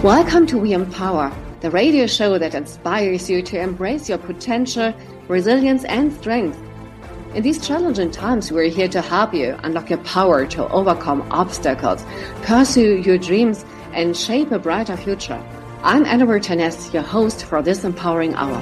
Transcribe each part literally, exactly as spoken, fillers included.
Welcome to We Empower, the radio show that inspires you to embrace your potential, resilience, and strength. In these challenging times, we're here to help you unlock your power to overcome obstacles, pursue your dreams, and shape a brighter future. I'm Anna Martinez, your host for this empowering hour.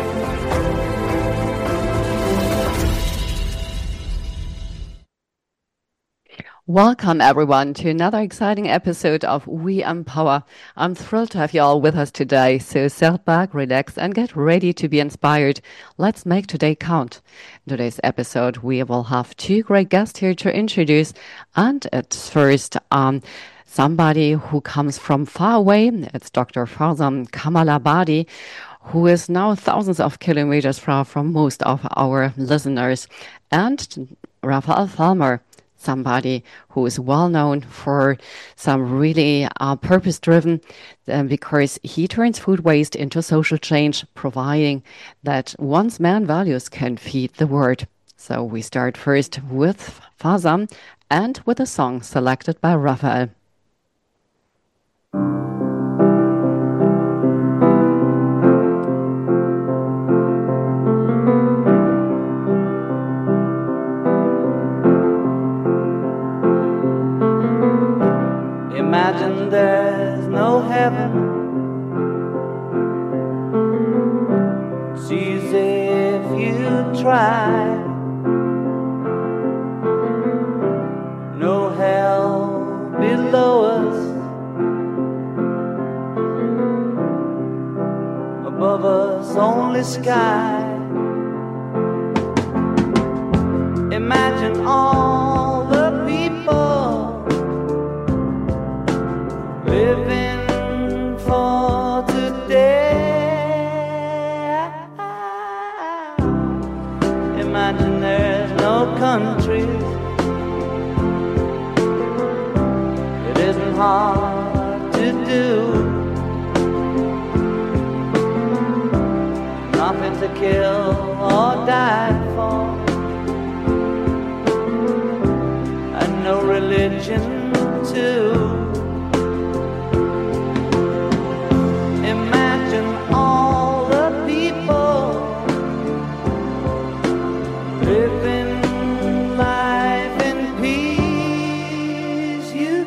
Welcome, everyone, to another exciting episode of We Empower. I'm thrilled to have you all with us today, so sit back, relax, and get ready to be inspired. Let's make today count. In today's episode, we will have two great guests here to introduce, and it's first um, somebody who comes from far away. It's Doctor Farzam Kamalabadi, who is now thousands of kilometers far from most of our listeners, and Raphael Falmer, somebody who is well known for some really uh, purpose-driven uh, because he turns food waste into social change, providing that one's man values can feed the world. So we start first with Farzam and with a song selected by Raphael. Imagine there's no heaven. It's easy if you try. No hell below us. Above us only sky. Imagine all the people living for today. Imagine there's no countries. It isn't hard to do. Nothing to kill or die for, and no religion too. All the people living life in peace. You,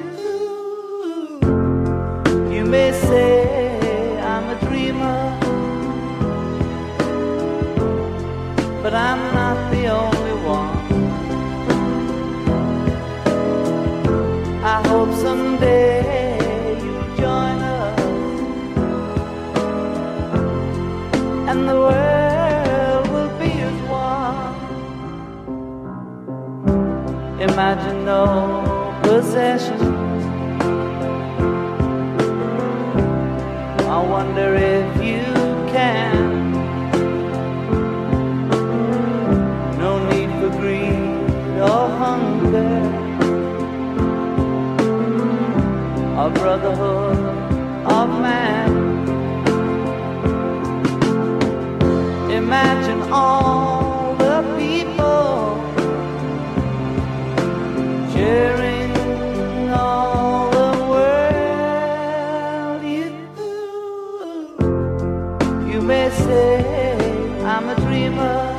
you may say I'm a dreamer, but I'm not the only one. I hope someday you'll join us, and the world will be as one. Imagine no possessions. I wonder if you can. No need for greed or hunger, or brotherhood of man. Imagine all the people sharing all the world. You, you may say I'm a dreamer,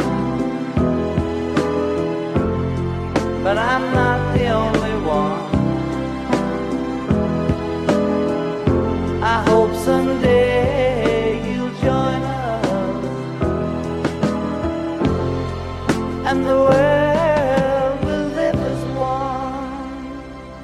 but I'm not the only one. I hope someday you'll join us, and the world will live as one.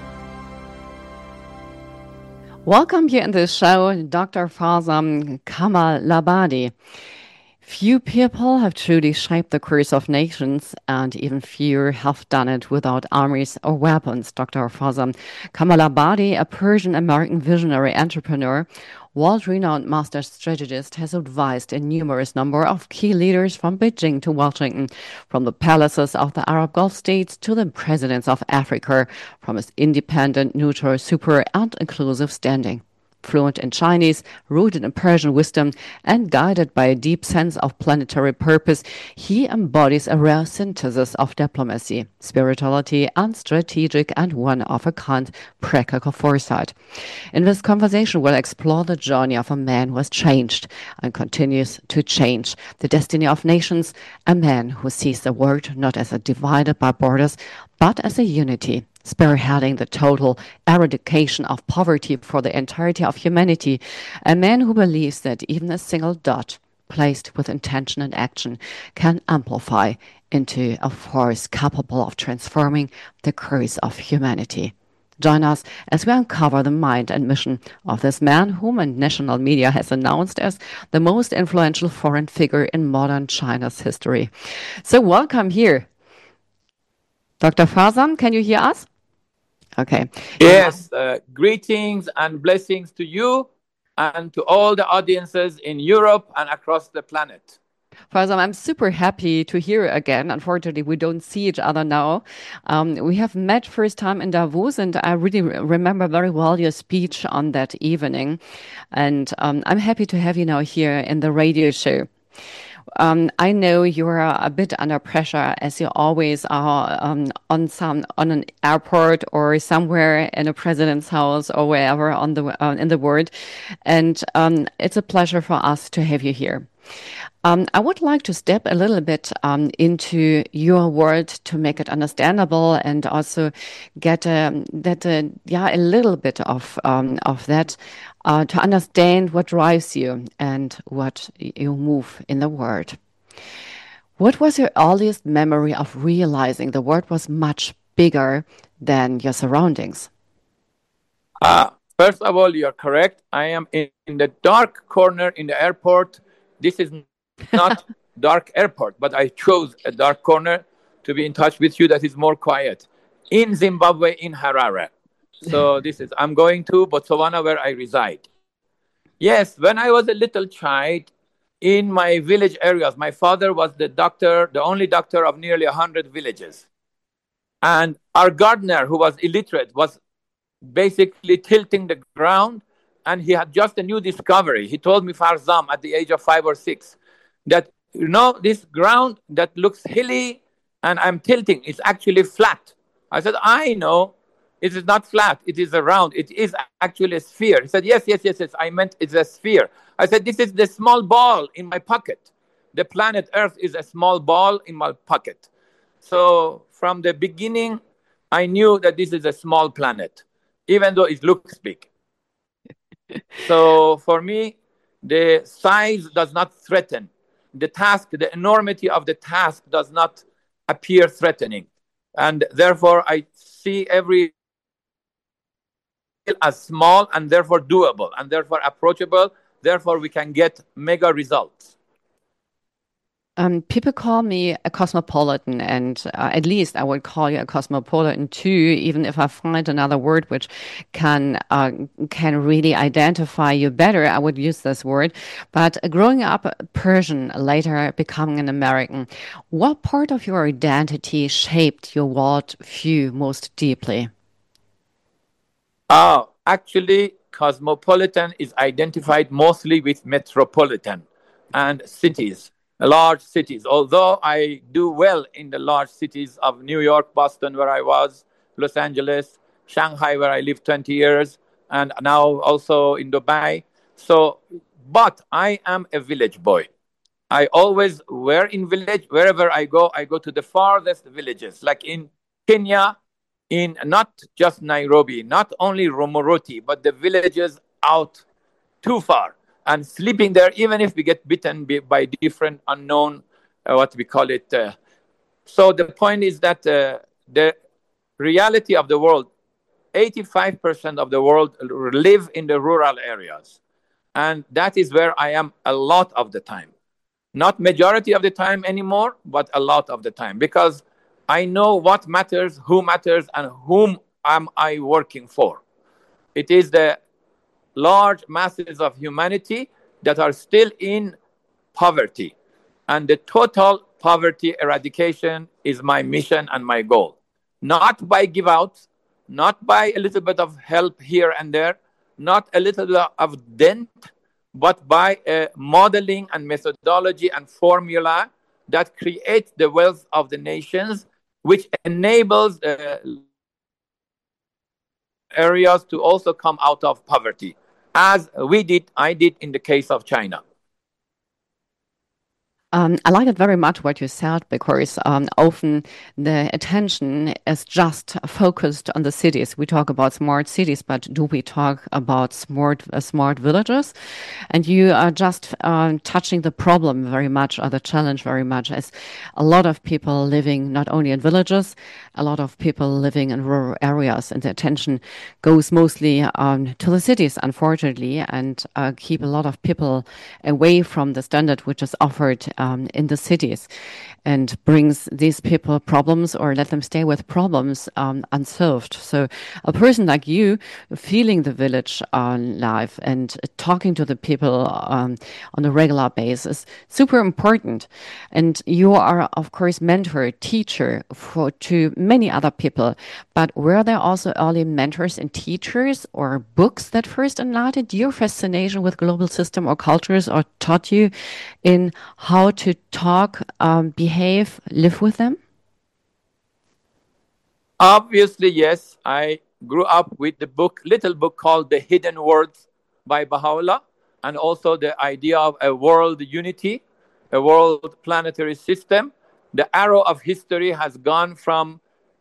Welcome here in the show, Doctor Farzam Kamalabadi. Few people have truly shaped the course of nations, and even fewer have done it without armies or weapons. Doctor Farzam Kamalabadi, a Persian-American visionary entrepreneur, world-renowned master strategist, has advised a numerous number of key leaders from Beijing to Washington, from the palaces of the Arab Gulf states to the presidents of Africa, from his independent, neutral, super and inclusive standing. Fluent in Chinese, rooted in Persian wisdom, and guided by a deep sense of planetary purpose, he embodies a rare synthesis of diplomacy, spirituality, and strategic and one-of-a-kind practical foresight. In this conversation, we'll explore the journey of a man who has changed and continues to change the destiny of nations, a man who sees the world not as a divided by borders, but as a unity, spearheading the total eradication of poverty for the entirety of humanity, a man who believes that even a single dot placed with intention and action can amplify into a force capable of transforming the course of humanity. Join us as we uncover the mind and mission of this man whom a national media has announced as the most influential foreign figure in modern China's history. So welcome here. Doctor Farzam, can you hear us? Okay. Yes, uh, greetings and blessings to you and to all the audiences in Europe and across the planet. Farzam, I'm super happy to hear you again. Unfortunately, we don't see each other now. Um, we have met first time in Davos, and I really re- remember very well your speech on that evening. And um, I'm happy to have you now here in the radio show. Um, I know you're a bit under pressure, as you always are, um, on some on an airport or somewhere in a president's house or wherever on the uh, in the world, and um, it's a pleasure for us to have you here. Um, I would like to step a little bit um, into your world to make it understandable and also get um, that uh, yeah a little bit of um, of that uh, to understand what drives you and what you move in the world. What was your earliest memory of realizing the world was much bigger than your surroundings? Uh, first of all, you're correct. I am in, in the dark corner in the airport. This is not dark airport, but I chose a dark corner to be in touch with you that is more quiet in Zimbabwe, in Harare. So this is, I'm going to Botswana where I reside. Yes, when I was a little child in my village areas, my father was the doctor, the only doctor of nearly one hundred villages. And our gardener, who was illiterate, was basically tilting the ground, and he had just a new discovery. He told me, Farzam, at the age of five or six, that, you know, this ground that looks hilly and I'm tilting, it's actually flat. I said, I know. It is not flat. It is a round. It is actually a sphere. He said, yes, yes, yes, yes. I meant it's a sphere. I said, this is the small ball in my pocket. The planet Earth is a small ball in my pocket. So from the beginning, I knew that this is a small planet, even though it looks big. So for me, the size does not threaten. The task, the enormity of the task does not appear threatening. And therefore, I see every as small and therefore doable and therefore approachable. Therefore, we can get mega results. Um, people call me a cosmopolitan, and uh, at least I would call you a cosmopolitan too, even if I find another word which can uh, can really identify you better. I would use this word. But growing up Persian, later becoming an American, what part of your identity shaped your world view most deeply? Oh, actually, cosmopolitan is identified mostly with metropolitan and cities. Large cities, although I do well in the large cities of New York, Boston, where I was, Los Angeles, Shanghai, where I lived twenty years, and now also in Dubai. So, but I am a village boy. I always were in village. Wherever I go, I go to the farthest villages, like in Kenya, in not just Nairobi, not only Romoroti, but the villages out too far. And sleeping there, even if we get bitten by different unknown, uh, what we call it. Uh, so the point is that uh, the reality of the world, eighty-five percent of the world live in the rural areas. And that is where I am a lot of the time. Not majority of the time anymore, but a lot of the time. Because I know what matters, who matters, and whom am I working for. It is the large masses of humanity that are still in poverty. And the total poverty eradication is my mission and my goal. Not by give out, not by a little bit of help here and there, not a little bit of dent, but by a modeling and methodology and formula that creates the wealth of the nations, which enables uh, areas to also come out of poverty, as we did, I did in the case of China. Um, I like it very much what you said, because um, often the attention is just focused on the cities. We talk about smart cities, but do we talk about smart uh, smart villages? And you are just uh, touching the problem very much, or the challenge very much, as a lot of people living not only in villages, a lot of people living in rural areas, and the attention goes mostly um, to the cities, unfortunately, and uh, keep a lot of people away from the standard which is offered Um, in the cities, and brings these people problems, or let them stay with problems um, unsolved. So a person like you, feeling the village uh, life and talking to the people um, on a regular basis, super important. And you are, of course, mentor, teacher for to many other people. But were there also early mentors and teachers or books that first enlightened your fascination with global system or cultures, or taught you in how to talk, um, behave, live with them? Obviously, yes. I grew up with the book, little book called The Hidden Words by Baha'u'llah, and also the idea of a world unity, a world planetary system. The arrow of history has gone from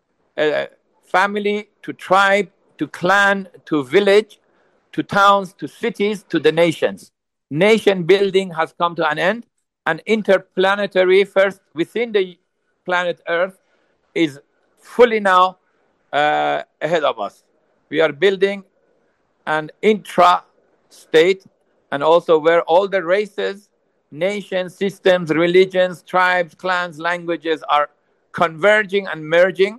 a family to tribe to clan to village to towns to cities to the nations. Nation building has come to an end, and interplanetary, first within the planet Earth, is fully now uh, ahead of us. We are building an intra-state, and also where all the races, nations, systems, religions, tribes, clans, languages are converging and merging.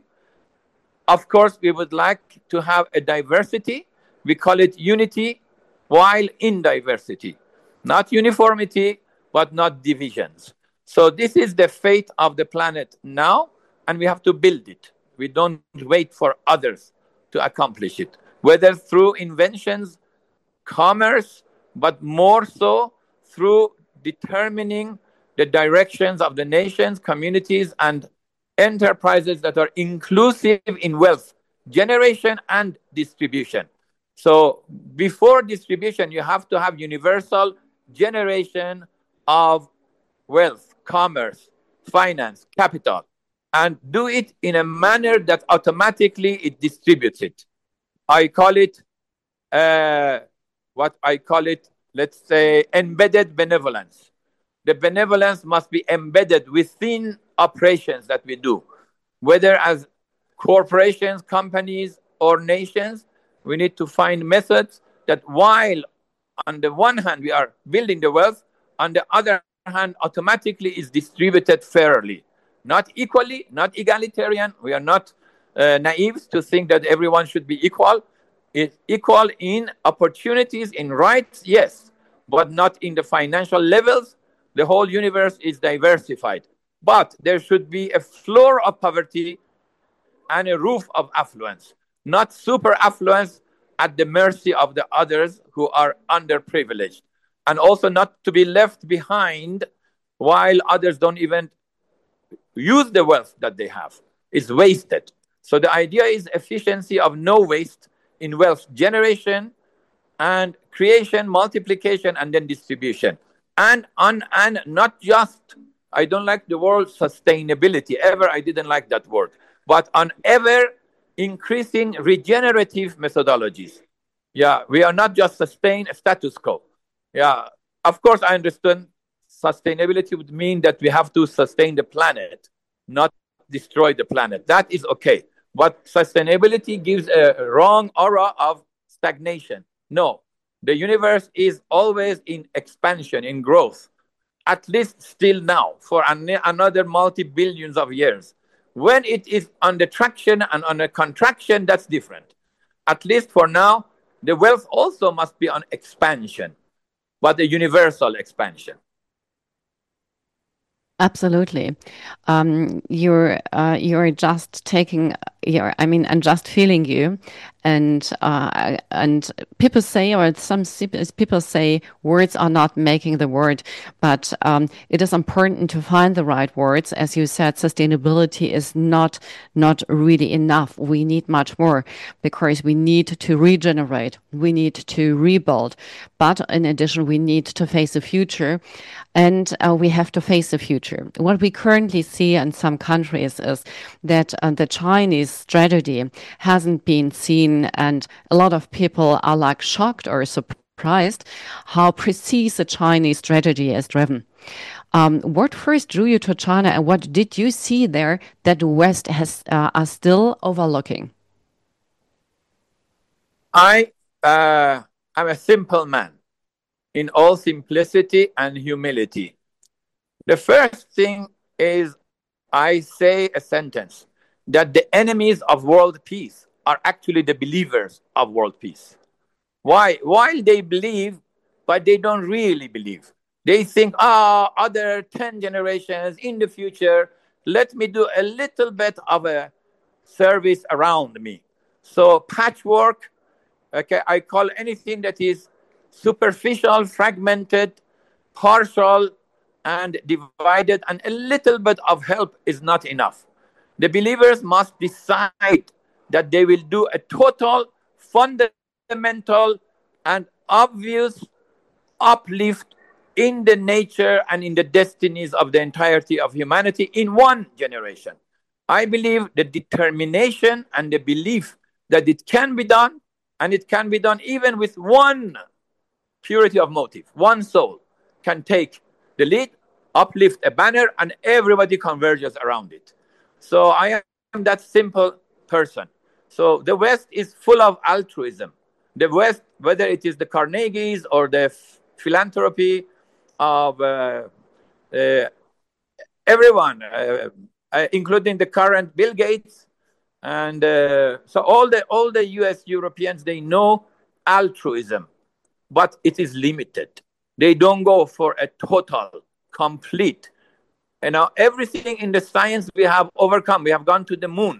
Of course, we would like to have a diversity. We call it unity while in diversity. Not uniformity, but not divisions. So this is the fate of the planet now, and we have to build it. We don't wait for others to accomplish it, whether through inventions, commerce, but more so through determining the directions of the nations, communities, and enterprises that are inclusive in wealth generation and distribution. So before distribution, you have to have universal generation of wealth, commerce, finance, capital, and do it in a manner that automatically it distributes it. I call it uh, what I call it, let's say, embedded benevolence. The benevolence must be embedded within operations that we do, whether as corporations, companies, or nations. We need to find methods that, while on the one hand we are building the wealth, on the other hand automatically is distributed fairly, not equally, not egalitarian. We are not uh, naive to think that everyone should be equal. It's equal in opportunities, in rights, yes, but not in the financial levels. The whole universe is diversified, but there should be a floor of poverty and a roof of affluence, not super affluence at the mercy of the others who are underprivileged, and also not to be left behind while others don't even use the wealth that they have. It's wasted. So the idea is efficiency of no waste in wealth generation and creation, multiplication, and then distribution. And on and not just, I don't like the word sustainability ever. I didn't like that word, but on ever increasing regenerative methodologies. Yeah, we are not just sustain a status quo. Yeah, of course, I understand sustainability would mean that we have to sustain the planet, not destroy the planet. That is okay. But sustainability gives a wrong aura of stagnation. No, the universe is always in expansion, in growth, at least still now, for an- another multi-billions of years. When it is under traction and under contraction, that's different. At least for now, the wealth also must be on expansion, but a universal expansion. Absolutely. Um, you're uh, you're just taking yeah, I mean, and just feeling you, and uh, and people say, or some s- people say, words are not making the word, but um, it is important to find the right words. As you said, sustainability is not not really enough. We need much more because we need to regenerate, we need to rebuild, but in addition, we need to face the future, and uh, we have to face the future. What we currently see in some countries is that uh, the Chinese strategy hasn't been seen, and a lot of people are like shocked or surprised how precise the Chinese strategy is driven. Um, what first drew you to China, and what did you see there that the West has uh, are still overlooking? I uh, am a simple man in all simplicity and humility. The first thing is I say a sentence that the enemies of world peace are actually the believers of world peace. Why? While they believe, but they don't really believe. They think, ah, oh, other ten generations in the future, let me do a little bit of a service around me. So patchwork, okay, I call anything that is superficial, fragmented, partial, and divided, and a little bit of help is not enough. The believers must decide that they will do a total, fundamental, and obvious uplift in the nature and in the destinies of the entirety of humanity in one generation. I believe the determination and the belief that it can be done, and it can be done even with one purity of motive, one soul can take the lead, uplift a banner, and everybody converges around it. So I am that simple person. So the West is full of altruism. The West, whether it is the Carnegies or the f- philanthropy of uh, uh, everyone, uh, uh, including the current Bill Gates, and uh, so all the all the U S Europeans, they know altruism, but it is limited. They don't go for a total, complete. You know, everything in the science we have overcome. We have gone to the moon.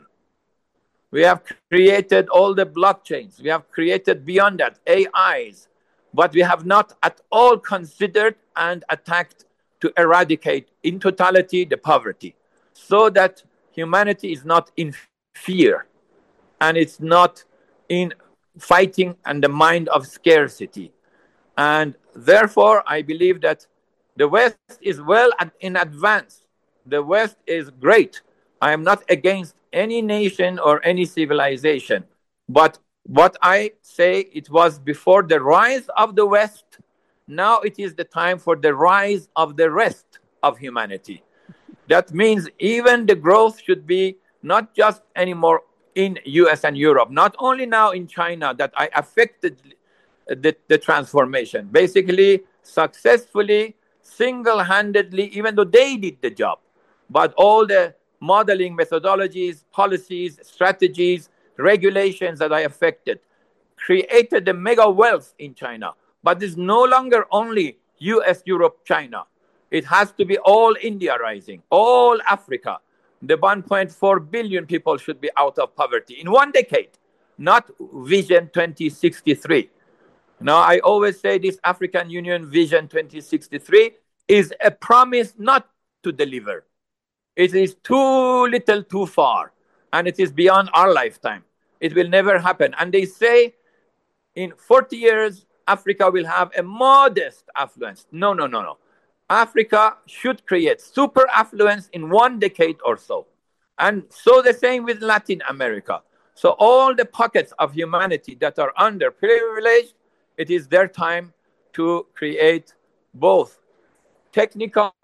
We have created all the blockchains. We have created beyond that A Is, but we have not at all considered and attacked to eradicate in totality the poverty, so that humanity is not in fear and it's not in fighting and the mind of scarcity. And therefore, I believe that the West is well in advance. The West is great. I am not against any nation or any civilization. But what I say, it was before the rise of the West. Now it is the time for the rise of the rest of humanity. That means even the growth should be not just anymore in U S and Europe, not only now in China that I affected the, the transformation. Basically, successfully, single-handedly, even though they did the job. But all the modeling methodologies, policies, strategies, regulations that I affected created the mega wealth in China. But it's no longer only U S, Europe, China. It has to be all India rising, all Africa. The one point four billion people should be out of poverty in one decade, not Vision twenty sixty-three. Now, I always say this African Union Vision twenty sixty-three is a promise not to deliver. It is too little, too far, and it is beyond our lifetime. It will never happen. And they say in forty years, Africa will have a modest affluence. No, no, no, no. Africa should create super affluence in one decade or so. And so the same with Latin America. So all the pockets of humanity that are underprivileged, it is their time to create both technical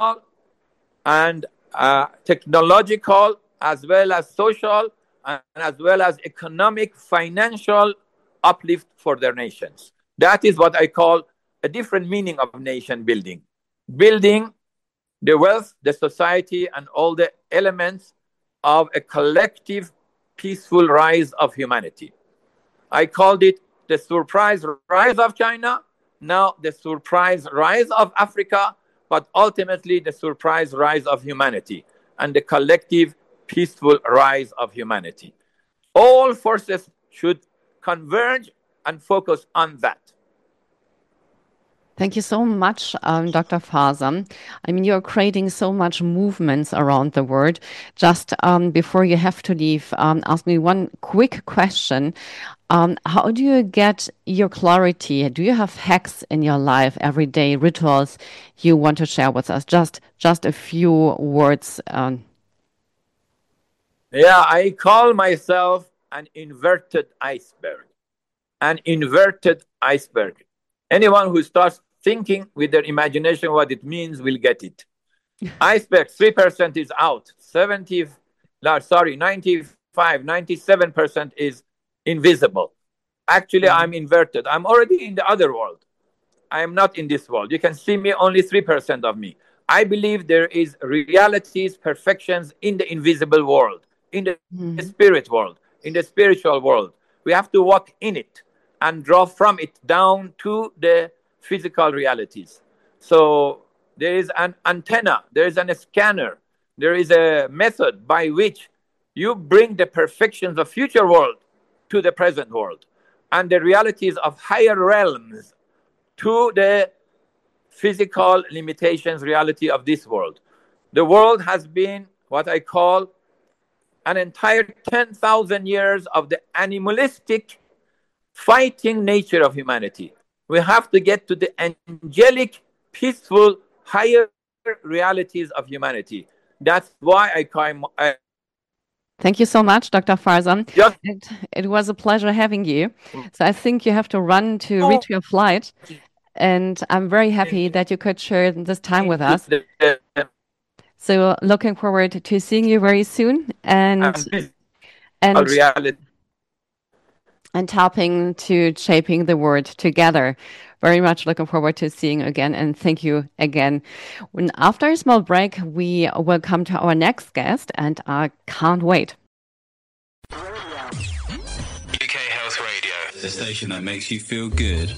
and uh, technological, as well as social, and as well as economic, financial uplift for their nations. That is what I call a different meaning of nation building. Building the wealth, the society, and all the elements of a collective, peaceful rise of humanity. I called it the surprise rise of China, now the surprise rise of Africa, but ultimately the surprise rise of humanity and the collective, peaceful rise of humanity. all forces should converge and focus on that. Thank you so much, um, Doctor Farzam. I mean, you're creating so much movements around the world. Just um, before you have to leave, um, ask me one quick question. Um, how do you get your clarity? Do you have hacks in your life, everyday rituals you want to share with us? Just, just a few words. Um. Yeah, I call myself an inverted iceberg. An inverted iceberg. Anyone who starts thinking with their imagination what it means will get it. Iceberg, three percent is out. seventy, sorry, ninety-five, ninety-seven percent is invisible. Actually, I'm inverted. I'm already in the other world. I am not in this world. You can see me, only three percent of me. I believe there is realities, perfections in the invisible world, in the mm-hmm. spirit world, in the spiritual world. We have to walk in it and draw from it down to the physical realities. So there is an antenna, there is a scanner, there is a method by which you bring the perfections of future world to the present world and the realities of higher realms to the physical limitations reality of this world. The world has been what I call an entire ten thousand years of the animalistic fighting nature of humanity. We have to get to the angelic, peaceful, higher realities of humanity. That's why I call. I Thank you so much, Doctor Farzam. Just, it, it was a pleasure having you. So I think you have to run to oh. reach your flight. And I'm very happy that you could share this time with us. So looking forward to seeing you very soon and and, and helping to shaping the world together. Very much looking forward to seeing you again, and thank you again. When after a small break, we will come to our next guest, and I can't wait. U K Health Radio, the station that makes you feel good.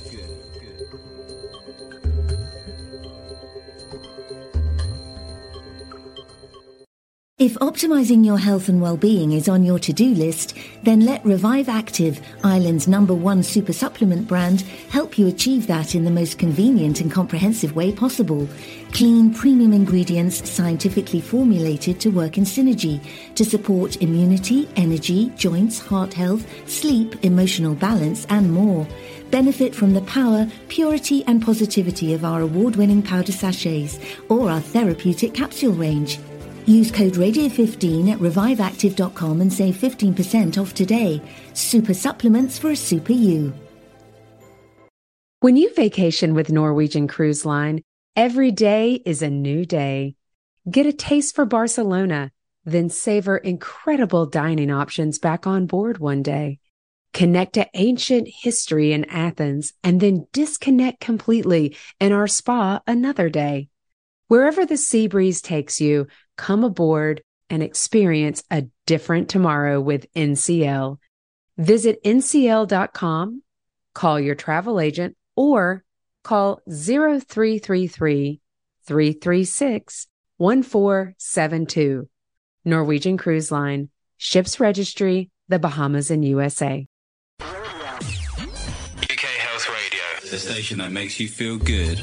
If optimizing your health and well-being is on your to-do list, then let Revive Active, Ireland's number one super supplement brand, help you achieve that in the most convenient and comprehensive way possible. Clean, premium ingredients scientifically formulated to work in synergy to support immunity, energy, joints, heart health, sleep, emotional balance, and more. Benefit from the power, purity, and positivity of our award-winning powder sachets or our therapeutic capsule range. Use code radio fifteen at revive active dot com and save fifteen percent off today. Super supplements for a super you. When you vacation with Norwegian Cruise Line, every day is a new day. Get a taste for Barcelona, then savor incredible dining options back on board one day. Connect to ancient history in Athens and then disconnect completely in our spa another day. Wherever the sea breeze takes you, come aboard and experience a different tomorrow with N C L. Visit N C L dot com, call your travel agent, or call zero three three three, three three six, one four seven two. Norwegian Cruise Line, Ships Registry, the Bahamas and U S A. U K Health Radio, the station that makes you feel good.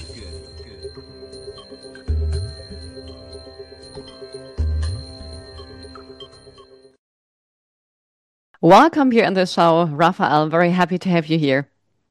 Welcome here in the show, Raphael. Very happy to have you here.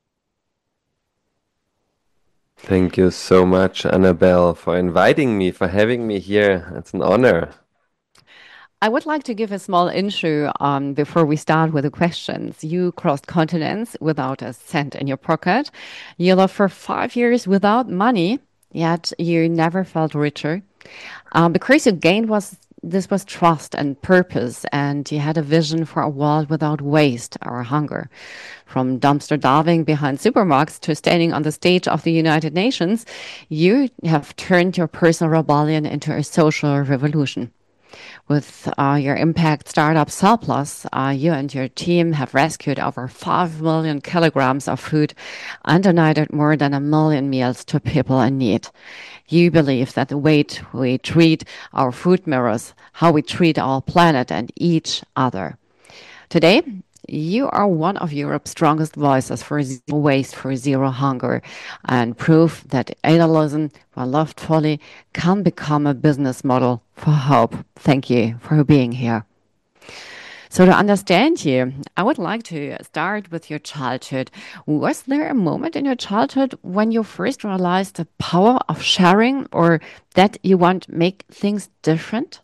Thank you so much, Annabelle, for inviting me, for having me here. It's an honor. I would like to give a small intro um, before we start with the questions. You crossed continents without a cent in your pocket. You lived for five years without money, yet you never felt richer. Um, the curse you gained was This was trust and purpose, and you had a vision for a world without waste or hunger. From dumpster diving behind supermarkets to standing on the stage of the United Nations, you have turned your personal rebellion into a social revolution. With uh, your impact startup Cellplus, uh, you and your team have rescued over five million kilograms of food and donated more than a million meals to people in need. You believe that the way we treat our food mirrors how we treat our planet and each other. Today, you are one of Europe's strongest voices for zero waste, for zero hunger, and proof that adolescence, when loved fully, can become a business model for hope. Thank you for being here. So, to understand you, I would like to start with your childhood. Was there a moment in your childhood when you first realized the power of sharing or that you want to make things different?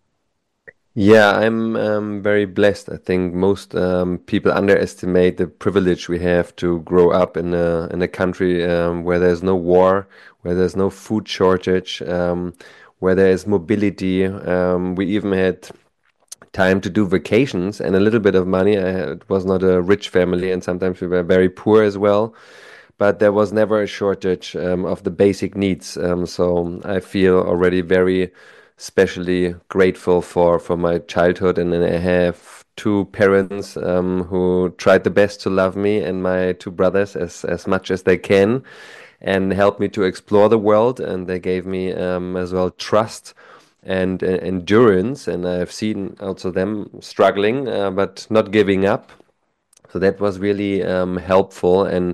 Yeah, I'm um, very blessed. I think most um, people underestimate the privilege we have to grow up in a in a country um, where there's no war, where there's no food shortage, um, where there is mobility. Um, we even had time to do vacations and a little bit of money. I had, it was not a rich family, and sometimes we were very poor as well. But there was never a shortage um, of the basic needs. Um, so I feel already very especially grateful for for my childhood, and then I have two parents um, who tried the best to love me and my two brothers as as much as they can, and helped me to explore the world. And they gave me um, as well trust and uh, endurance. And I've seen also them struggling, uh, but not giving up. So that was really um, helpful. And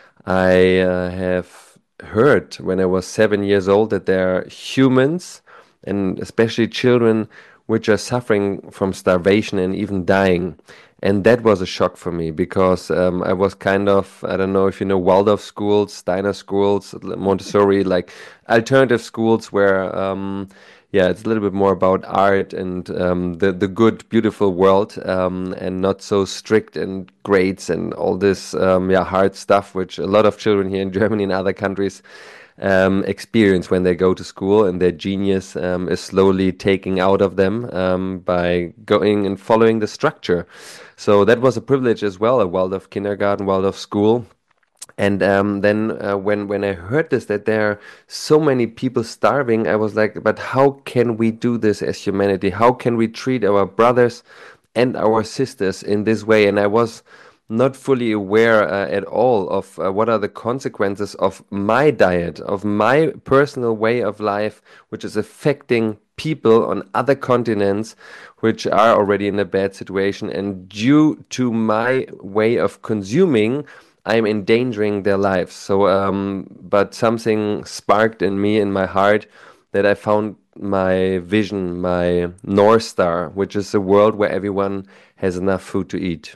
I uh, have heard when I was seven years old that there are humans, and especially children, which are suffering from starvation and even dying. And that was a shock for me because um, I was kind of, I don't know if you know Waldorf schools, Steiner schools, Montessori, like alternative schools where, um, yeah, it's a little bit more about art and um, the the good, beautiful world, um, and not so strict and grades and all this, um, yeah, hard stuff, which a lot of children here in Germany and other countries um, experience when they go to school, and their genius um, is slowly taking out of them um, by going and following the structure. So that was a privilege as well, a Waldorf kindergarten, Waldorf school. And um, then uh, when when I heard this, that there are so many people starving, I was like, but how can we do this as humanity? How can we treat our brothers and our sisters in this way? And I was not fully aware uh, at all of uh, what are the consequences of my diet, of my personal way of life, which is affecting people on other continents which are already in a bad situation. And due to my way of consuming, I'm endangering their lives. So, um, but something sparked in me, in my heart, that I found my vision, my North Star, which is a world where everyone has enough food to eat.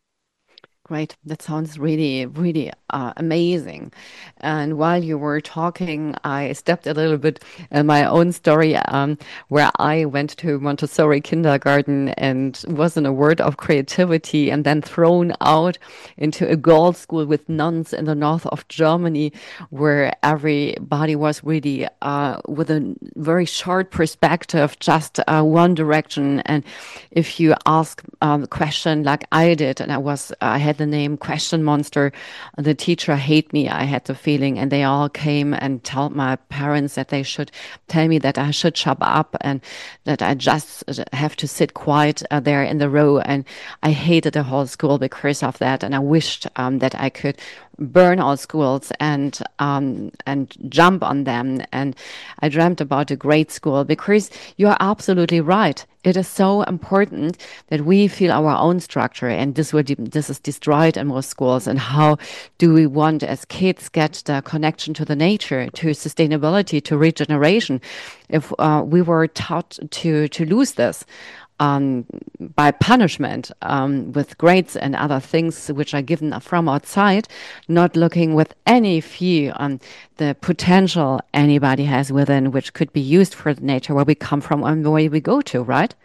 Great. That sounds really, really uh, amazing. And while you were talking, I stepped a little bit in my own story, um, where I went to Montessori kindergarten and was in a word of creativity and then thrown out into a girls' school with nuns in the north of Germany, where everybody was really uh, with a very short perspective, just uh, one direction. And if you ask um, a question like I did, and I was, I had the name Question Monster. The teacher hate me. I had the feeling, and they all came and told my parents that they should tell me that I should shut up and that I just have to sit quiet uh, there in the row. And I hated the whole school because of that. And I wished um, that I could burn all schools and um, and jump on them. And I dreamt about a great school because you are absolutely right. It is so important that we feel our own structure, and this would this is destroyed in most schools. And how do we want, as kids, get the connection to the nature, to sustainability, to regeneration, if uh, we were taught to to lose this? Um, by punishment, um, with grades and other things which are given from outside, not looking with any view on the potential anybody has within, which could be used for the nature where we come from and where we go to, right?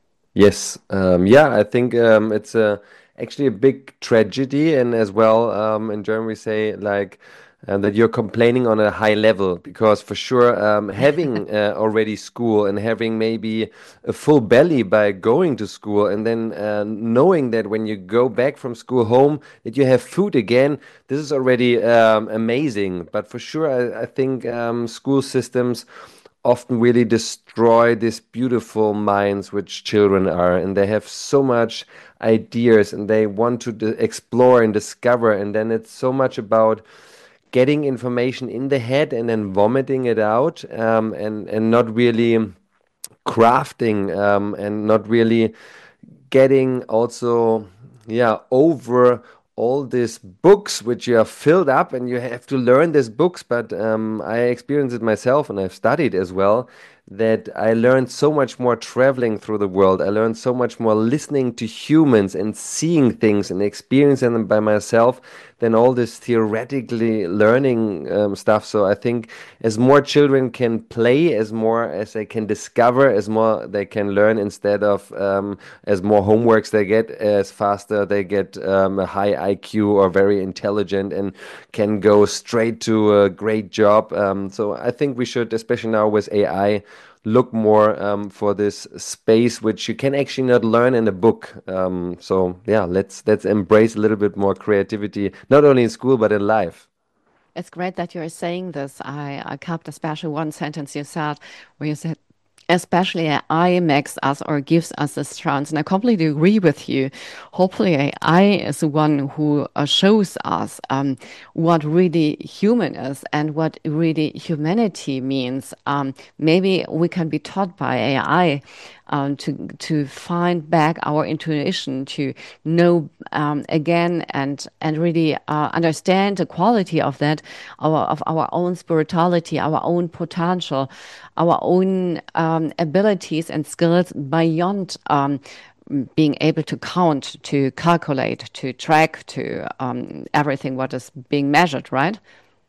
Yes, um, yeah, I think um, it's a actually a big tragedy, and as well um, in German we say like uh, that you're complaining on a high level, because for sure um, having uh, already school and having maybe a full belly by going to school, and then uh, knowing that when you go back from school home that you have food again, this is already um, amazing. But for sure, I, I think um, school systems often really destroy these beautiful minds which children are, and they have so much ideas and they want to d- explore and discover, and then it's so much about getting information in the head and then vomiting it out, um, and and not really crafting um, and not really getting also, yeah, over all these books which you are filled up and you have to learn these books. But um, I experienced it myself and I've studied as well, that I learned so much more traveling through the world. I learned so much more listening to humans and seeing things and experiencing them by myself than all this theoretically learning um, stuff. So I think as more children can play, as more as they can discover, as more they can learn, instead of um, as more homeworks they get, as faster they get um, a high I Q or very intelligent and can go straight to a great job. Um, so I think we should, especially now with A I, look more um, for this space which you can actually not learn in a book. Um, so yeah, let's let's embrace a little bit more creativity, not only in school but in life. It's great that you're saying this. I, I kept especially one sentence you said where you said, especially A I makes us or gives us this chance. And I completely agree with you. Hopefully A I is the one who uh, shows us um, what really human is and what really humanity means. Um, maybe we can be taught by A I um, to to find back our intuition, to know um, again and and really uh, understand the quality of that, our of our own spirituality, our own potential, our own um, abilities and skills beyond um, being able to count, to calculate, to track, to um, everything what is being measured, right?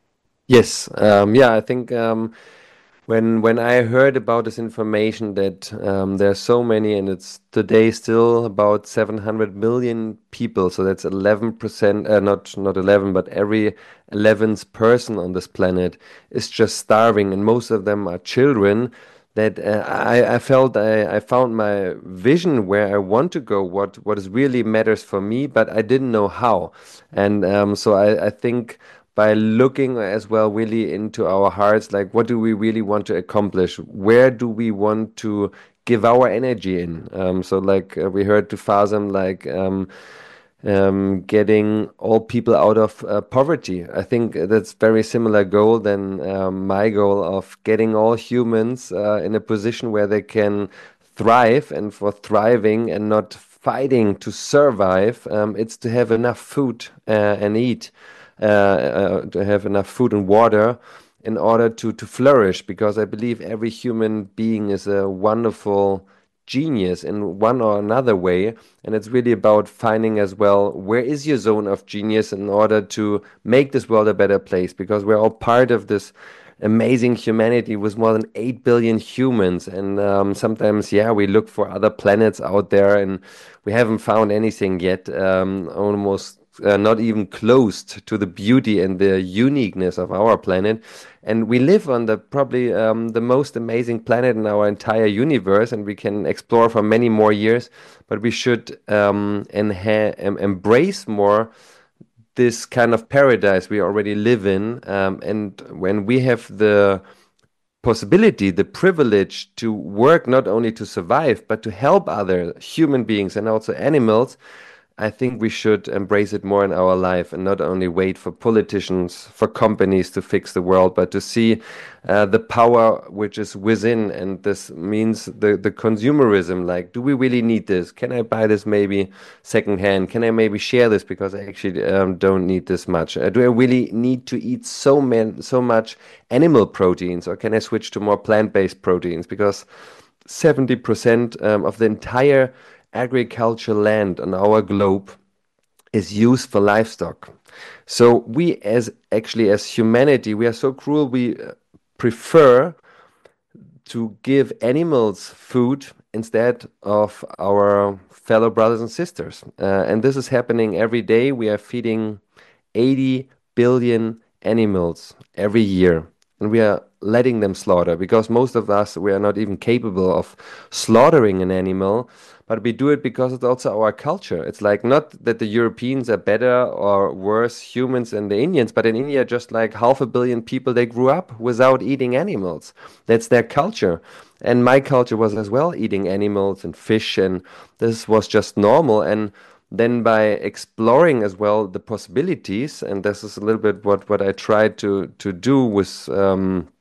Yes, um, yeah, I think um, when when I heard about this information that um, there are so many, and it's today still about seven hundred million people, so that's eleven percent, uh, not not eleven, but every eleventh person on this planet is just starving, and most of them are children. That uh, I, I felt I, I found my vision where I want to go, what what is really matters for me, but I didn't know how. And um, so I, I think by looking as well really into our hearts, like what do we really want to accomplish? Where do we want to give our energy in? Um, so like uh, we heard to Fasem, like um, um, getting all people out of uh, poverty. I think that's very similar goal than um, my goal of getting all humans uh, in a position where they can thrive, and for thriving and not fighting to survive, um, it's to have enough food uh, and eat, uh, uh, to have enough food and water in order to, to flourish, because I believe every human being is a wonderful genius in one or another way, and it's really about finding as well where is your zone of genius in order to make this world a better place, because we're all part of this amazing humanity with more than eight billion humans. And um, sometimes, yeah, we look for other planets out there and we haven't found anything yet, um, almost uh, not even close to the beauty and the uniqueness of our planet. And we live on the probably um, the most amazing planet in our entire universe, and we can explore for many more years. But we should um, enha- em- embrace more this kind of paradise we already live in. Um, and when we have the possibility, the privilege to work not only to survive, but to help other human beings and also animals, I think we should embrace it more in our life and not only wait for politicians, for companies to fix the world, but to see uh, the power which is within. And this means the, the consumerism, like, do we really need this? Can I buy this maybe secondhand? Can I maybe share this because I actually um, don't need this much? Uh, do I really need to eat so, man, so much animal proteins, or can I switch to more plant-based proteins? Because seventy percent um, of the entire agricultural land on our globe is used for livestock. So we as actually as humanity, we are so cruel, we prefer to give animals food instead of our fellow brothers and sisters. Uh, and this is happening every day. We are feeding eighty billion animals every year, and we are letting them slaughter, because most of us, we are not even capable of slaughtering an animal, but we do it because it's also our culture. It's like not that the Europeans are better or worse humans than the Indians, but in India, just like half a billion people, they grew up without eating animals. That's their culture. And my culture was as well eating animals and fish, and this was just normal. And then by exploring as well the possibilities, and this is a little bit what, what I tried to, to do with um,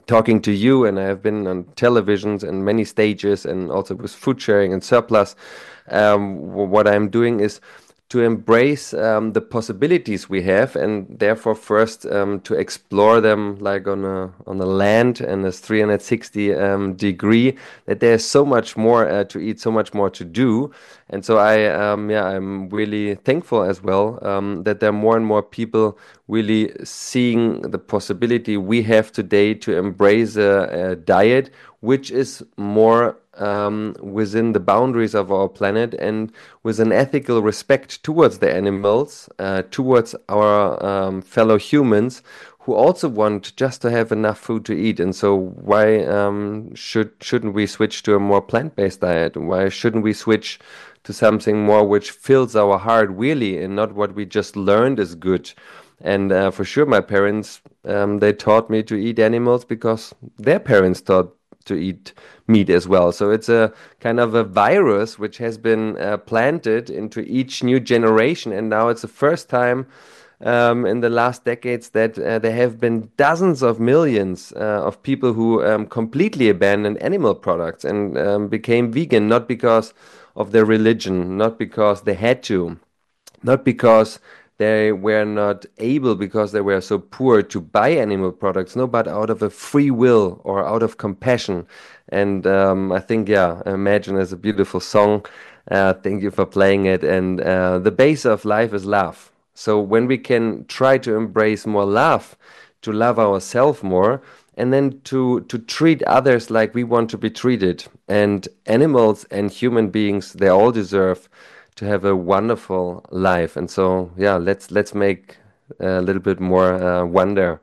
talking to you, and I have been on televisions and many stages, and also with food sharing and surplus. Um, what I'm doing is to embrace um, the possibilities we have, and therefore first um, to explore them like on a on a land and a three hundred sixty um, degree, that there's so much more uh, to eat, so much more to do. And so I um, yeah I'm really thankful as well um, that there are more and more people really seeing the possibility we have today to embrace a, a diet which is more um, within the boundaries of our planet and with an ethical respect towards the animals, uh, towards our um, fellow humans who also want just to have enough food to eat. And so why um, should, shouldn't we switch to a more plant-based diet? Why shouldn't we switch to something more which fills our heart really and not what we just learned is good? And uh, for sure, my parents, um, they taught me to eat animals because their parents taught to eat meat as well. So it's a kind of a virus which has been uh, planted into each new generation. And now it's the first time um, in the last decades that uh, there have been dozens of millions uh, of people who um, completely abandoned animal products and um, became vegan, not because of their religion, not because they had to, not because they were not able, because they were so poor, to buy animal products, no, but out of a free will or out of compassion. And um, I think, yeah, Imagine is a beautiful song. Uh, thank you for playing it. And uh, the base of life is love. So when we can try to embrace more love, to love ourselves more, and then to, to treat others like we want to be treated. And animals and human beings, they all deserve to have a wonderful life. And so, yeah, let's let's make a little bit more uh, wonder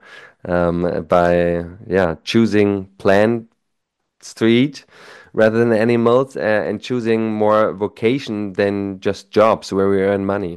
um, by yeah choosing plants to eat rather than animals, uh, and choosing more vocation than just jobs where we earn money.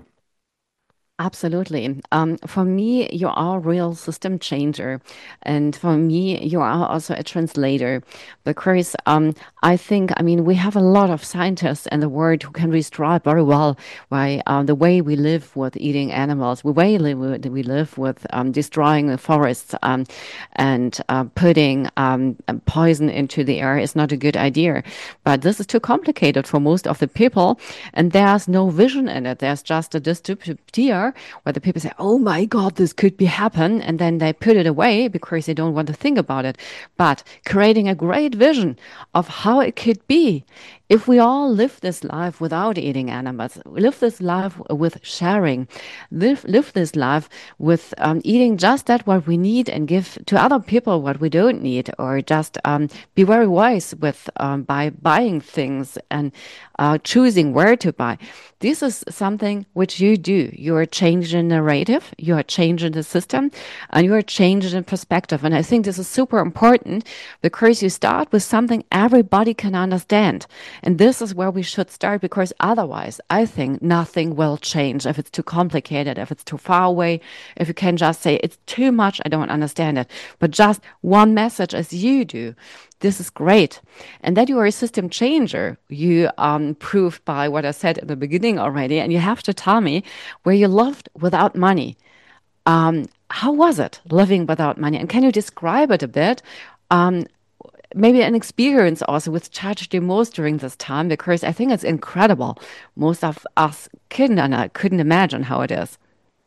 Absolutely. Um, for me, you are a real system changer. And for me, you are also a translator because um, I think, I mean, we have a lot of scientists in the world who can describe very well why uh, the way we live with eating animals, the way we live, we live with um, destroying the forests um, and uh, putting um, poison into the air is not a good idea. But this is too complicated for most of the people. And there's no vision in it. There's just a dystopia where the people say, oh my God, this could be happen. And then they put it away because they don't want to think about it. But creating a great vision of how it could be if we all live this life without eating animals, live this life with sharing, live, live this life with um, eating just that what we need and give to other people what we don't need, or just um, be very wise with um, by buying things and uh, choosing where to buy. This is something which you do. You are changing the narrative, you are changing the system, and you are changing the perspective. And I think this is super important because you start with something everybody can understand. And this is where we should start, because otherwise, I think nothing will change if it's too complicated, if it's too far away, if you can just say, it's too much, I don't understand it. But just one message as you do, this is great. And that you are a system changer, you um, proved by what I said in the beginning already. And you have to tell me where you lived without money. Um, how was it living without money? And can you describe it a bit? Um, maybe an experience also which touched you most during this time, because I think it's incredible. Most of us couldn't, uh, couldn't imagine how it is.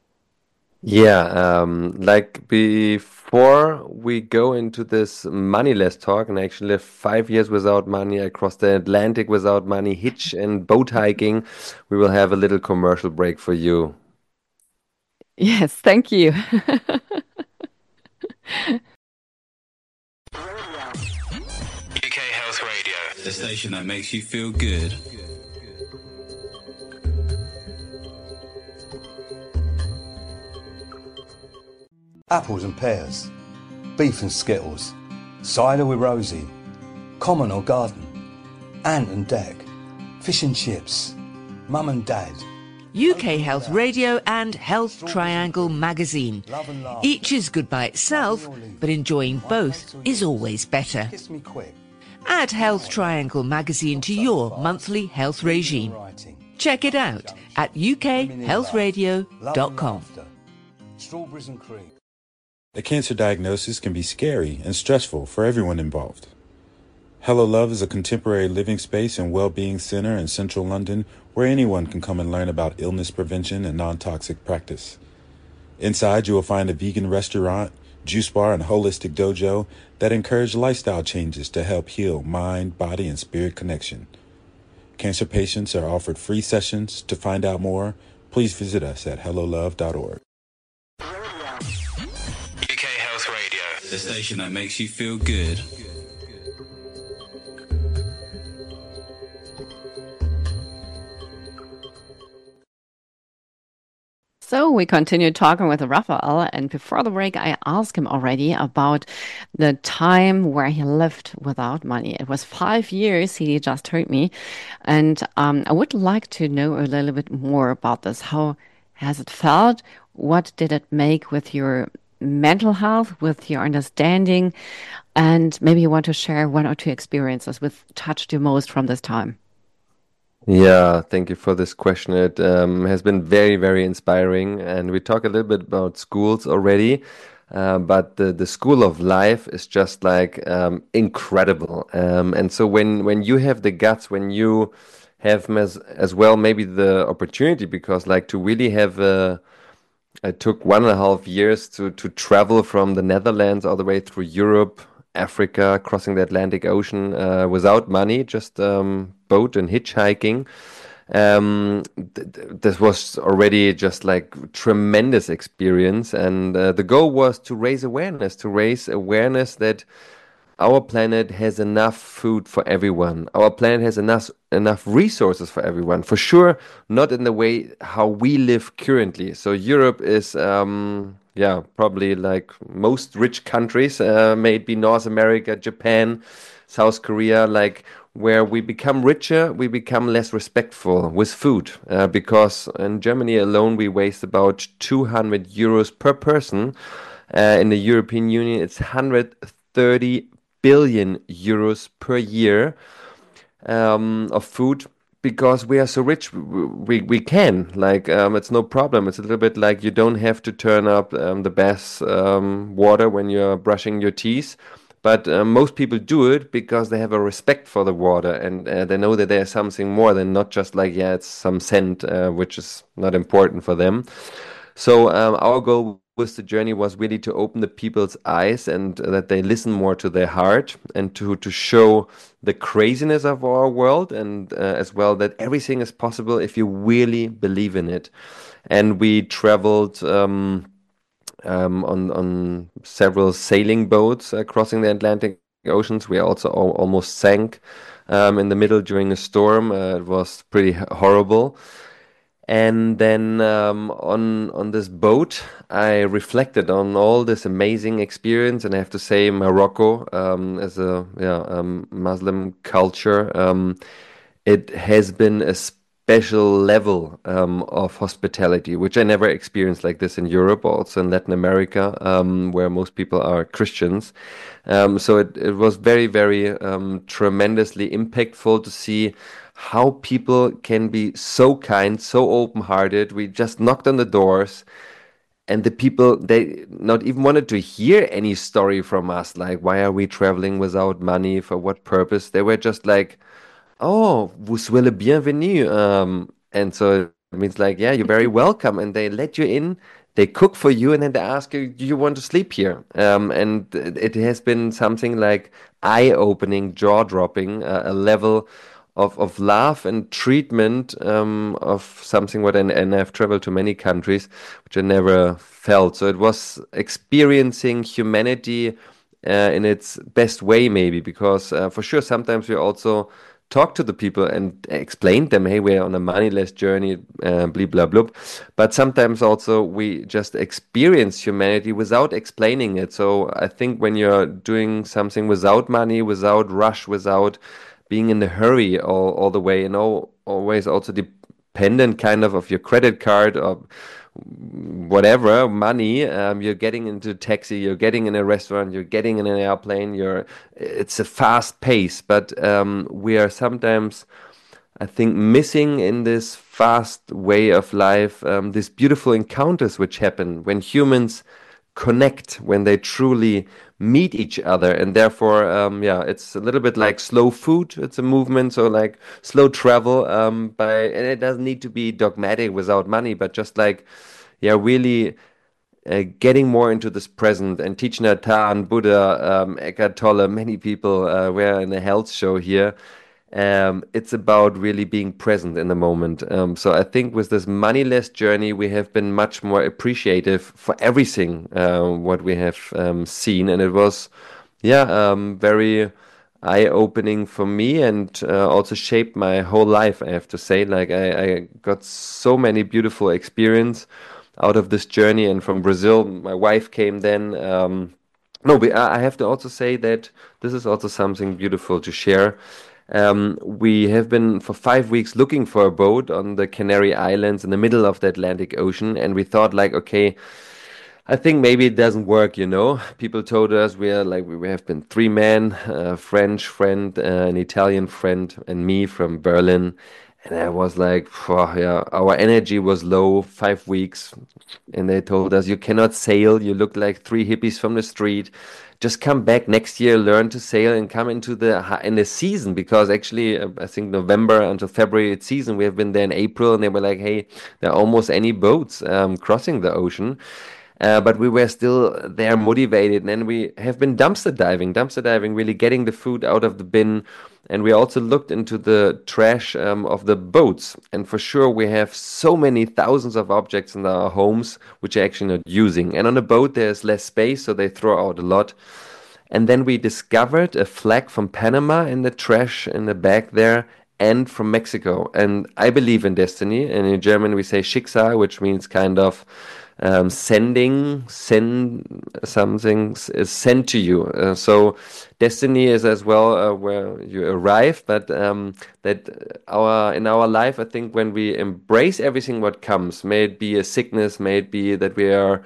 Yeah, um, like before we go into this moneyless talk, and I actually lived five years without money, I crossed the Atlantic without money, hitch and boat hiking, we will have a little commercial break for you. Yes, thank you. U K Health Radio, the station that makes you feel good. Apples and pears, beef and skittles, cider with Rosie, common or garden, ant and deck, fish and chips, mum and dad. U K Health Radio and Health Triangle magazine. Each is good by itself, but enjoying both is always better. Kiss me quick. Add Health Triangle magazine to your monthly health regime. Check it out at u k health radio dot com. Strawberries and cream. A cancer diagnosis can be scary and stressful for everyone involved. Hello Love is a contemporary living space and well-being center in central London where anyone can come and learn about illness prevention and non-toxic practice. Inside, you will find a vegan restaurant, juice bar, and holistic dojo that encourage lifestyle changes to help heal mind, body, and spirit connection. Cancer patients are offered free sessions. To find out more, please visit us at hello love dot org. U K Health Radio, the station that makes you feel good. So we continue talking with Raphael, and before the break, I asked him already about the time where he lived without money. It was five years, he just told me, and um, I would like to know a little bit more about this. How has it felt? What did it make with your mental health, with your understanding? And maybe you want to share one or two experiences which touched you most from this time. Yeah, thank you for this question. It um, has been very, very inspiring. And we talk a little bit about schools already, uh, but the, the school of life is just like um, incredible. Um, and so when, when you have the guts, when you have as, as well maybe the opportunity, because like to really have a, it took one and a half years to, to travel from the Netherlands all the way through Europe, Africa, crossing the Atlantic Ocean uh, without money, just um, boat and hitchhiking. Um, th th this was already just like tremendous experience, and uh, the goal was to raise awareness, to raise awareness that our planet has enough food for everyone. Our planet has enough enough resources for everyone. For sure, not in the way how we live currently. So Europe is, um, yeah, probably like most rich countries, uh, maybe North America, Japan, South Korea, like where we become richer, we become less respectful with food. Uh, because in Germany alone, we waste about two hundred euros per person. Uh, in the European Union, it's one hundred thirty billion euros per year um, of food, because we are so rich. We we can, like, um, it's no problem. It's a little bit like you don't have to turn up um, the best um, water when you're brushing your teeth, but uh, most people do it because they have a respect for the water, and uh, they know that there's something more than not just like, yeah, it's some scent, uh, which is not important for them. So um, our goal with the journey was really to open the people's eyes, and uh, that they listen more to their heart, and to to show the craziness of our world, and uh, as well that everything is possible if you really believe in it. And we traveled um, um, on on several sailing boats uh, crossing the Atlantic Oceans. We also al almost sank um, in the middle during a storm. Uh, it was pretty horrible. And then um, on on this boat, I reflected on all this amazing experience, and I have to say, Morocco, um, as a yeah um, Muslim culture, um, it has been a special level um, of hospitality, which I never experienced like this in Europe, or also in Latin America, um, where most people are Christians. Um, so it, it was very, very um, tremendously impactful to see how people can be so kind, so open-hearted. We just knocked on the doors, and the people, they not even wanted to hear any story from us, like, why are we traveling without money, for what purpose? They were just like, oh, vous soyez le bienvenu. Um, and so it means like, yeah, you're very welcome. And they let you in, they cook for you, and then they ask you, do you want to sleep here? Um, and it has been something like eye-opening, jaw-dropping, uh, a level of of love and treatment um, of something what I, and I've traveled to many countries which I never felt. So it was experiencing humanity uh, in its best way, maybe, because uh, for sure sometimes we also talk to the people and explain them, hey, we're on a moneyless journey, uh, blah blah blah. But sometimes also we just experience humanity without explaining it. So I think when you're doing something without money, without rush, without being in a hurry all, all the way, and all, always also dependent kind of of your credit card or whatever money, um, you're getting into a taxi, you're getting in a restaurant, you're getting in an airplane, you're it's a fast pace, but um, we are sometimes, I think, missing in this fast way of life um, these beautiful encounters which happen when humans connect, when they truly meet each other. And therefore, um, yeah, it's a little bit like slow food. It's a movement, so like slow travel. Um, by and it doesn't need to be dogmatic without money, but just like, yeah, really uh, getting more into this present. And Thich Nhat Hanh, Buddha, um, Eckhart Tolle, many people uh, were in a health show here. Um, it's about really being present in the moment. Um, so I think with this moneyless journey, we have been much more appreciative for everything uh, what we have um, seen, and it was, yeah, um, very eye-opening for me, and uh, also shaped my whole life. I have to say, like I, I got so many beautiful experience out of this journey, and from Brazil, my wife came then. Um, no, but I I have to also say that this is also something beautiful to share. Um, we have been for five weeks looking for a boat on the Canary Islands in the middle of the Atlantic Ocean, and we thought like, okay, I think maybe it doesn't work, you know. People told us we are like we have been three men, a French friend, uh, an Italian friend, and me from Berlin. And I was like, "Phew, yeah, our energy was low, five weeks. And they told us, you cannot sail. You look like three hippies from the street. Just come back next year, learn to sail, and come into the hi- in the season. Because actually, uh, I think November until February it's season. We have been there in April, and they were like, hey, there are almost any boats um, crossing the ocean. Uh, but we were still there motivated. And then we have been dumpster diving, dumpster diving, really getting the food out of the bin. And we also looked into the trash um, of the boats. And for sure, we have so many thousands of objects in our homes which are actually not using. And on a boat, there's less space, so they throw out a lot. And then we discovered a flag from Panama in the trash in the bag there, and from Mexico. And I believe in destiny. And in German, we say Schicksal, which means kind of um, sending, send something s- is sent to you. Uh, so destiny is as well uh, where you arrive, but um, that our in our life, I think when we embrace everything what comes, may it be a sickness, may it be that we are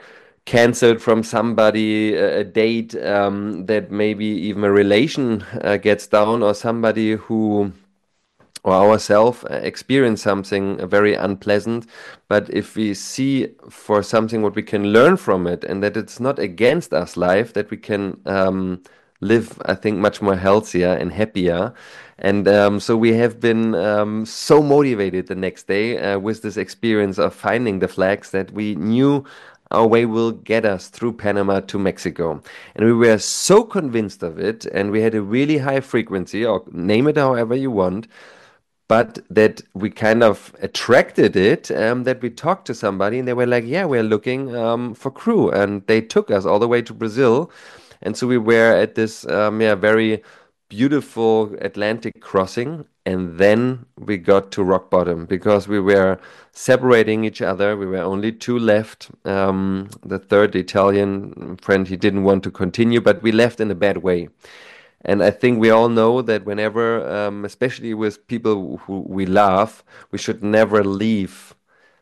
canceled from somebody, a, a date, um, that maybe even a relation uh, gets down, or somebody who or ourselves uh, experience something uh, very unpleasant. But if we see for something what we can learn from it, and that it's not against us life, that we can um, live, I think, much more healthier and happier. And um, so we have been um, so motivated the next day uh, with this experience of finding the flags, that we knew our way will get us through Panama to Mexico. And we were so convinced of it, and we had a really high frequency, or name it however you want, but that we kind of attracted it, um, that we talked to somebody and they were like, yeah, we're looking um, for crew. And they took us all the way to Brazil. And so we were at this um, yeah, very beautiful Atlantic crossing. And then we got to rock bottom because we were separating each other. We were only two left. Um, the third Italian friend, he didn't want to continue, but we left in a bad way. And I think we all know that whenever, um, especially with people who we love, we should never leave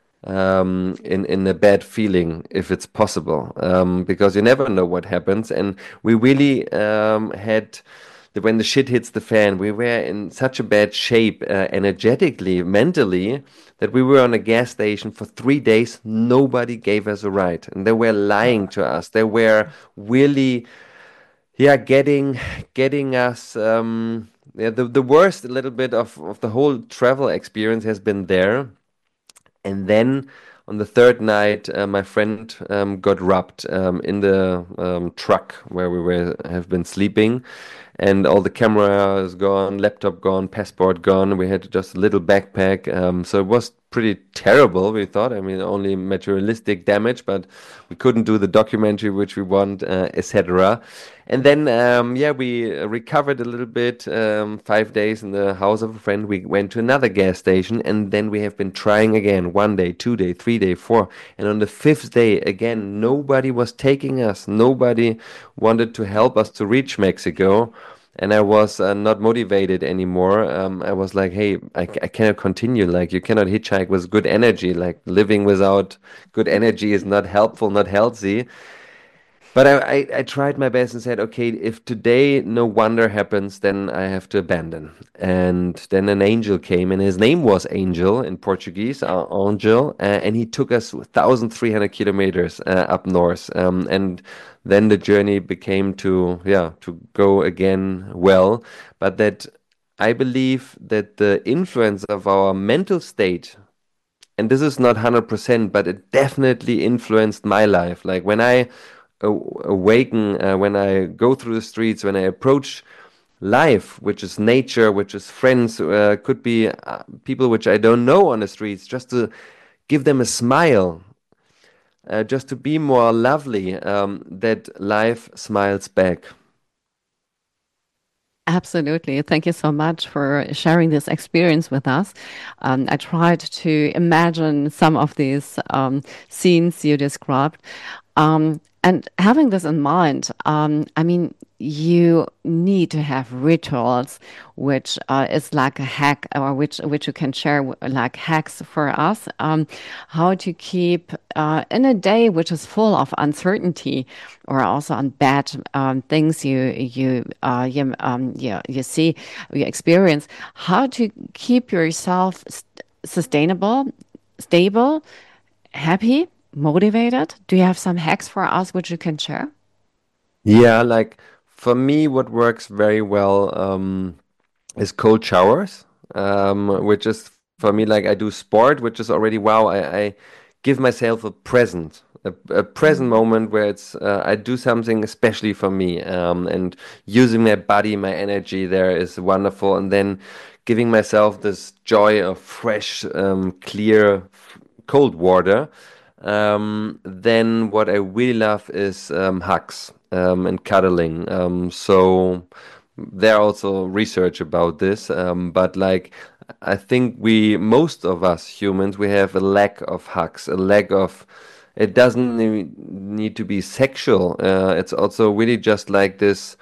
um, in in a bad feeling if it's possible, um, because you never know what happens. And we really um, had the, when the shit hits the fan, we were in such a bad shape, uh, energetically, mentally, that we were on a gas station for three days. Nobody gave us a ride, and they were lying to us. They were really yeah, getting getting us um yeah, the the worst a little bit of of the whole travel experience has been there. And then on the third night, uh, my friend um, got robbed um, in the um, truck where we were have been sleeping, and all the camera is gone, laptop gone, passport gone. We had just a little backpack, um, so it was pretty terrible. We thought, I mean, only materialistic damage, but we couldn't do the documentary which we want, uh, et cetera. And then, um, yeah, we recovered a little bit. Um, five days in the house of a friend. We went to another gas station, and then we have been trying again. One day, two day, three day, four, and on the fifth day, again, nobody was taking us. Nobody wanted to help us to reach Mexico. And I was uh, not motivated anymore. Um, I was like, hey, I, I cannot continue. Like, you cannot hitchhike with good energy. Like, living without good energy is not helpful, not healthy. But I, I, I tried my best and said, okay, if today no wonder happens, then I have to abandon. And then an angel came, and his name was Angel in Portuguese, uh, Angel, uh, and he took us one thousand three hundred kilometers uh, up north. Um, and then the journey became to, yeah, to go again well. But that I believe that the influence of our mental state, and this is not one hundred percent, but it definitely influenced my life. Like when I aw- awaken, uh, when I go through the streets, when I approach life, which is nature, which is friends, uh, could be uh, people which I don't know on the streets, just to give them a smile, uh, just to be more lovely, um, that life smiles back. Absolutely. Thank you so much for sharing this experience with us. Um, I tried to imagine some of these um, scenes you described. Um, and having this in mind, um, I mean, you need to have rituals, which uh, is like a hack, or which which you can share w- like hacks for us. Um, how to keep uh, in a day which is full of uncertainty, or also on bad um, things you you uh, you um, you, you see, you experience. How to keep yourself st- sustainable, stable, happy, motivated? Do you have some hacks for us which you can share? Yeah, like for me, what works very well um, is cold showers, um, which is for me like I do sport, which is already wow. I, I give myself a present, a, a present Mm. moment where it's uh, I do something especially for me, um, and using my body, my energy there is wonderful, and then giving myself this joy of fresh, um, clear, f- cold water. Um, then what I really love is um, hugs um, and cuddling. Um, so there are also research about this, um, but like I think we, most of us humans, we have a lack of hugs, a lack of. It doesn't ne- need to be sexual. Uh, it's also really just like this,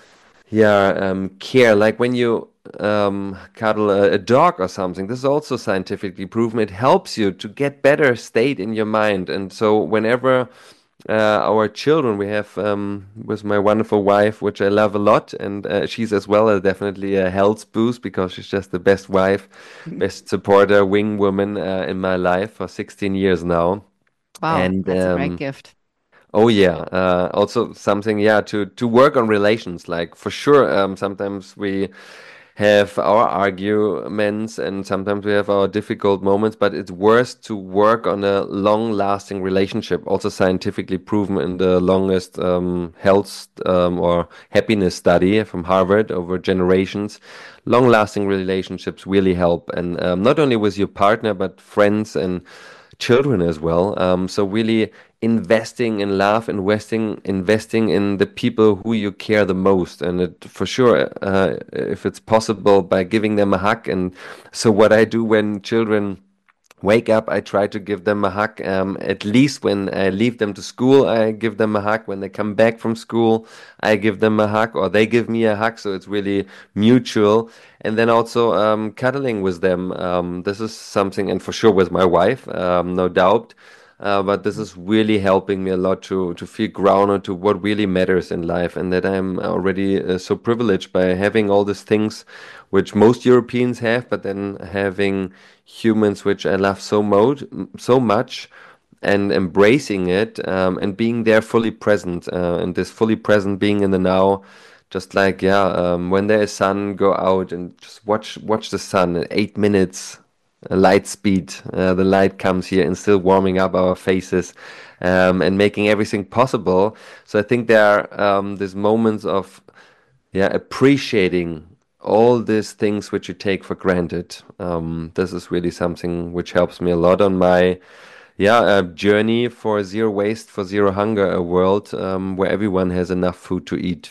yeah, um, care. Like when you um, cuddle a, a dog or something, this is also scientifically proven. It helps you to get better state in your mind. And so whenever uh, our children, we have um, with my wonderful wife, which I love a lot, and uh, she's as well uh, definitely a health boost because she's just the best wife, best supporter, wing woman uh, in my life for sixteen years now. Wow, And that's a great um, gift. oh yeah, uh, also something, yeah, to to work on relations. Like for sure, um, sometimes we have our arguments and sometimes we have our difficult moments, but it's worth to work on a long-lasting relationship. Also scientifically proven in the longest um, health um, or happiness study from Harvard over generations. Long-lasting relationships really help, and um, not only with your partner, but friends and children as well. Um, so really investing in love, investing investing in the people who you care the most, and it, for sure, uh, if it's possible, by giving them a hug. And so what I do when children wake up, I try to give them a hug. Um, at least when I leave them to school, I give them a hug. When they come back from school, I give them a hug, or they give me a hug. So it's really mutual. And then also um, cuddling with them. Um, this is something, and for sure with my wife, um, no doubt. Uh, but this is really helping me a lot to to feel grounded to what really matters in life, and that I'm already uh, so privileged by having all these things, which most Europeans have, but then having humans which I love so mo- so much, and embracing it, um, and being there fully present, uh, and this fully present being in the now. Just like yeah, um, when there is sun, go out and just watch watch the sun at eight minutes uh, light speed. Uh, the light comes here and still warming up our faces, um, and making everything possible. So I think there are um, these moments of yeah appreciating all these things which you take for granted. Um, this is really something which helps me a lot on my yeah uh, journey for zero waste, for zero hunger, a world um, where everyone has enough food to eat.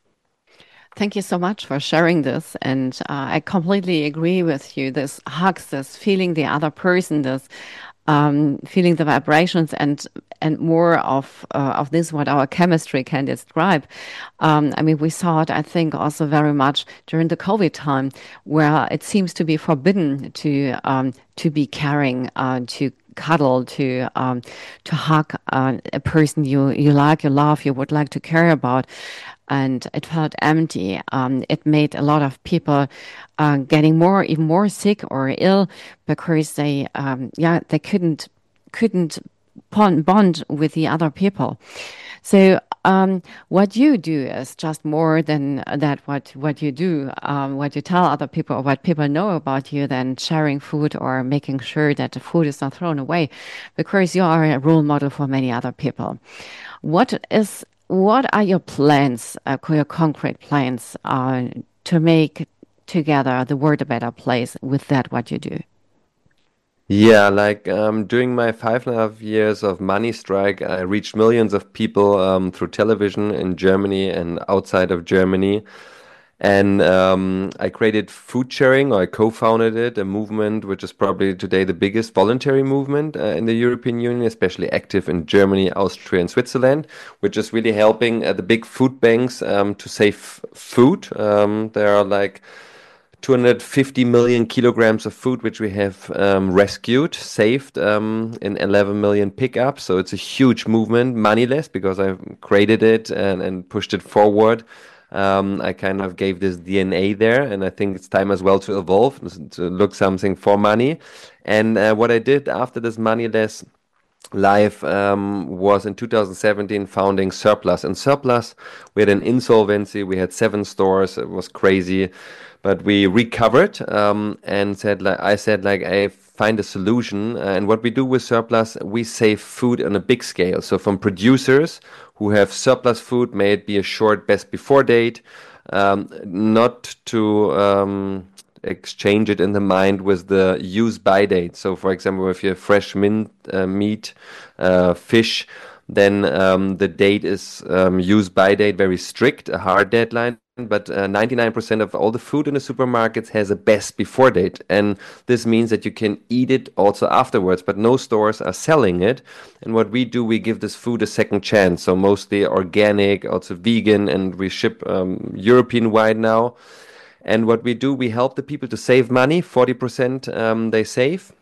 Thank you so much for sharing this. And uh, I completely agree with you. This hugs, this feeling the other person, this um, feeling the vibrations, and and more of uh, of this what our chemistry can describe. Um, I mean, we saw it, I think, also very much during the COVID time, where it seems to be forbidden to um, to be caring, uh, to cuddle, to um, to hug uh, a person you, you like, you love, you would like to care about. And it felt empty. Um, it made a lot of people uh, getting more, even more sick or ill because they, um, yeah, they couldn't couldn't bond, bond with the other people. So um, what you do is just more than that. What what you do, um, what you tell other people, or what people know about you, than sharing food or making sure that the food is not thrown away, because you are a role model for many other people. What is What are your plans, uh, your concrete plans, uh, to make together the world a better place with that, what you do? Yeah, like um, during my five and a half years of Money Strike, I reached millions of people um, through television in Germany and outside of Germany. And um, I created Food Sharing, or I co-founded it, a movement which is probably today the biggest voluntary movement uh, in the European Union, especially active in Germany, Austria, and Switzerland, which is really helping uh, the big food banks um, to save food. Um, there are like two hundred fifty million kilograms of food which we have um, rescued, saved um, in eleven million pickups. So it's a huge movement, moneyless, because I created it and, and pushed it forward. Um, I kind of gave this D N A there, and I think it's time as well to evolve, to look something for money. And uh, what I did after this moneyless life um, was in two thousand seventeen founding Surplus. And Surplus, we had an insolvency, we had seven stores, it was crazy, but we recovered um, and said, like I said, like I find a solution. And what we do with Surplus, we save food on a big scale. So from producers who have surplus food, may it be a short best before date, um, not to um, exchange it in the mind with the use by date. So for example, if you have fresh mint, uh, meat, uh, fish, then um, the date is um, use by date, very strict, a hard deadline. But uh, ninety-nine percent of all the food in the supermarkets has a best before date. And this means that you can eat it also afterwards, but no stores are selling it. And what we do, we give this food a second chance. So mostly organic, also vegan, and we ship um, European-wide now. And what we do, we help the people to save money, forty percent um, they save.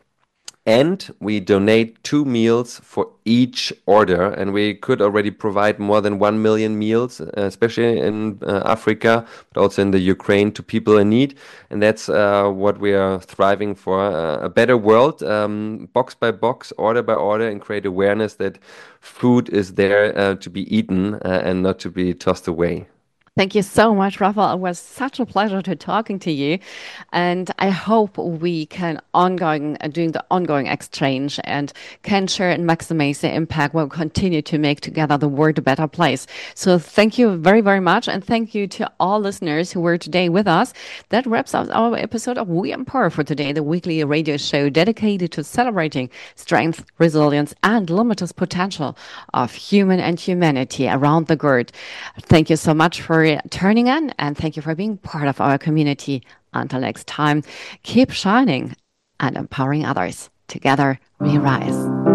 And we donate two meals for each order. And we could already provide more than one million meals, uh, especially in uh, Africa, but also in the Ukraine, to people in need. And that's uh, what we are thriving for, uh, a better world, um, box by box, order by order, and create awareness that food is there uh, to be eaten uh, and not to be tossed away. Thank you so much, Raphael. It was such a pleasure to talking to you, and I hope we can ongoing uh, doing the ongoing exchange and can share and maximize the impact we'll continue to make together the world a better place. So thank you very, very much, and thank you to all listeners who were today with us. That wraps up our episode of We Empower for today, the weekly radio show dedicated to celebrating strength, resilience, and limitless potential of human and humanity around the world. Thank you so much for turning in, and thank you for being part of our community. Until next time, keep shining and empowering others. Together we rise.